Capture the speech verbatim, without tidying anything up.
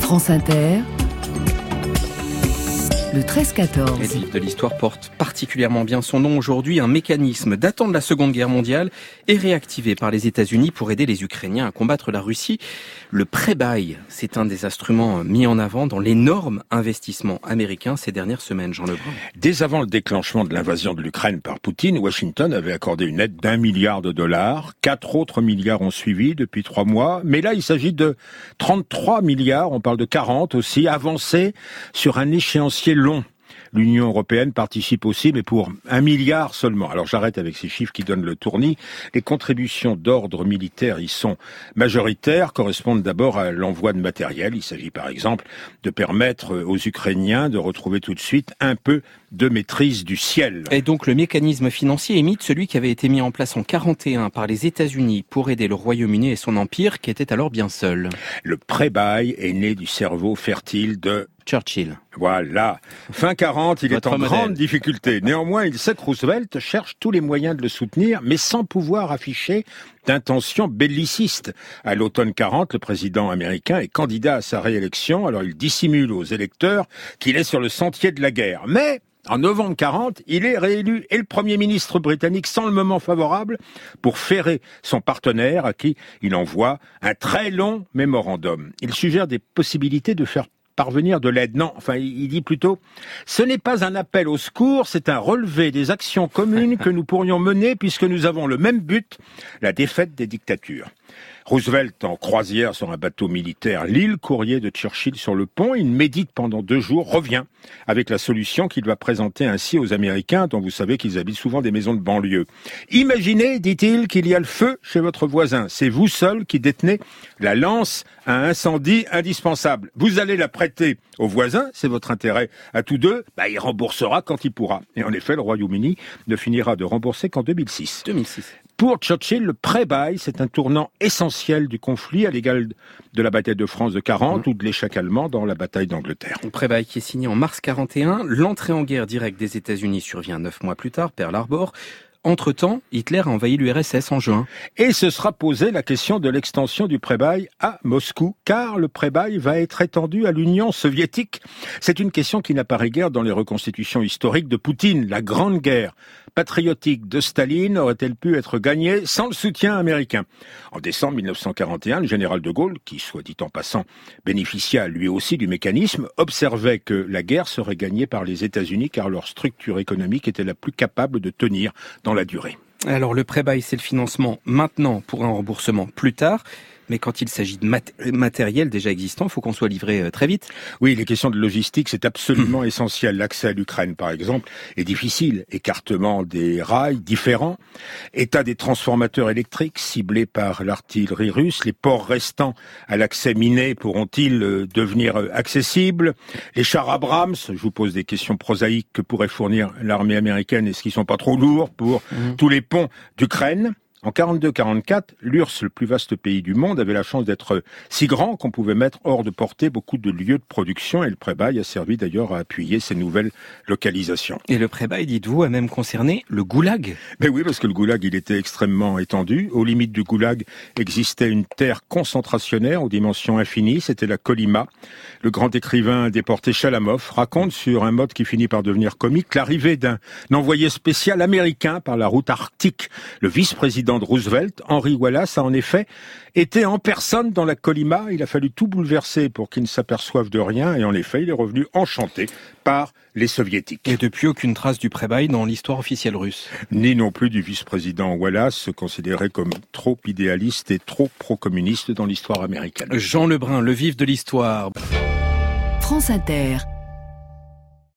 France Inter, le treize quatorze. Le livre de l'histoire porte particulièrement bien son nom aujourd'hui. Un mécanisme datant de la Seconde Guerre mondiale est réactivé par les États-Unis pour aider les Ukrainiens à combattre la Russie. Le pré-bail, c'est un des instruments mis en avant dans l'énorme investissement américain ces dernières semaines, Jean Lebrun. Dès avant le déclenchement de l'invasion de l'Ukraine par Poutine, Washington avait accordé une aide d'un milliard de dollars. Quatre autres milliards ont suivi depuis trois mois. Mais là, il s'agit de trente-trois milliards, on parle de quarante aussi, avancés sur un échéancier long. L'Union européenne participe aussi, mais pour un milliard seulement. Alors j'arrête avec ces chiffres qui donnent le tournis. Les contributions d'ordre militaire y sont majoritaires, correspondent d'abord à l'envoi de matériel. Il s'agit par exemple de permettre aux Ukrainiens de retrouver tout de suite un peu de maîtrise du ciel. Et donc le mécanisme financier imite celui qui avait été mis en place en quarante et un par les États-Unis pour aider le Royaume-Uni et son empire, qui était alors bien seul. Le pré-bail est né du cerveau fertile de Churchill. Voilà. Fin quarante, il Votre est en modèle. grande difficulté. Néanmoins, il sait que Roosevelt cherche tous les moyens de le soutenir, mais sans pouvoir afficher d'intention belliciste. À l'automne quarante, le président américain est candidat à sa réélection, alors il dissimule aux électeurs qu'il est sur le sentier de la guerre. Mais en novembre quarante, il est réélu et le Premier ministre britannique sent le moment favorable pour ferrer son partenaire à qui il envoie un très long mémorandum. Il suggère des possibilités de faire parvenir de l'aide. Non, enfin, il dit plutôt, ce n'est pas un appel au secours, c'est un relevé des actions communes que nous pourrions mener puisque nous avons le même but, la défaite des dictatures. Roosevelt en croisière sur un bateau militaire, l'île courrier de Churchill sur le pont, il médite pendant deux jours, revient avec la solution qu'il va présenter ainsi aux Américains, dont vous savez qu'ils habitent souvent des maisons de banlieue. Imaginez, dit-il, qu'il y a le feu chez votre voisin. C'est vous seul qui détenez la lance à incendie indispensable. Vous allez la prêter au voisin, c'est votre intérêt à tous deux, bah, il remboursera quand il pourra. Et en effet, le Royaume-Uni ne finira de rembourser qu'en deux mille six. deux mille six. Pour Churchill, le pré-bail, c'est un tournant essentiel du conflit, à l'égal de la bataille de France de quarante mmh. ou de l'échec allemand dans la bataille d'Angleterre. Le pré-bail qui est signé en mars quarante et un, l'entrée en guerre directe des États-Unis survient neuf mois plus tard, Pearl Harbor. Entre-temps, Hitler a envahi l'U R S S en juin. Et se sera posée la question de l'extension du pré-bail à Moscou, car le pré-bail va être étendu à l'Union soviétique. C'est une question qui n'apparaît guère dans les reconstitutions historiques de Poutine. La Grande Guerre patriotique de Staline aurait-elle pu être gagnée sans le soutien américain? En décembre mille neuf cent quarante et un, le général de Gaulle, qui, soit dit en passant, bénéficia lui aussi du mécanisme, observait que la guerre serait gagnée par les États-Unis, car leur structure économique était la plus capable de tenir dans la durée. Alors le pré-bail, c'est le financement maintenant pour un remboursement plus tard. Mais quand il s'agit de mat- matériel déjà existant, il faut qu'on soit livré euh, très vite. Oui, les questions de logistique, c'est absolument essentiel. L'accès à l'Ukraine, par exemple, est difficile. Écartement des rails différents, état des transformateurs électriques ciblés par l'artillerie russe, les ports restants à l'accès miné pourront-ils euh, devenir euh, accessibles? Les chars Abrams, je vous pose des questions prosaïques que pourrait fournir l'armée américaine, est-ce qu'ils sont pas trop lourds pour mmh. tous les ponts d'Ukraine? En quarante-deux quarante-quatre, l'U R S S, le plus vaste pays du monde, avait la chance d'être si grand qu'on pouvait mettre hors de portée beaucoup de lieux de production, et le pré-bail a servi d'ailleurs à appuyer ces nouvelles localisations. Et le pré-bail, dites-vous, a même concerné le goulag? Mais oui, parce que le goulag, il était extrêmement étendu. Aux limites du goulag existait une terre concentrationnaire aux dimensions infinies, c'était la Kolyma. Le grand écrivain déporté Chalamov raconte sur un mode qui finit par devenir comique l'arrivée d'un envoyé spécial américain par la route arctique, le vice-président de Roosevelt, Henry Wallace, a en effet été en personne dans la Kolyma. Il a fallu tout bouleverser pour qu'il ne s'aperçoive de rien, et en effet, il est revenu enchanté par les soviétiques. Et depuis, aucune trace du pré-bail dans l'histoire officielle russe. Ni non plus du vice-président Wallace, considéré comme trop idéaliste et trop pro-communiste dans l'histoire américaine. Jean Lebrun, le vif de l'histoire. France Inter.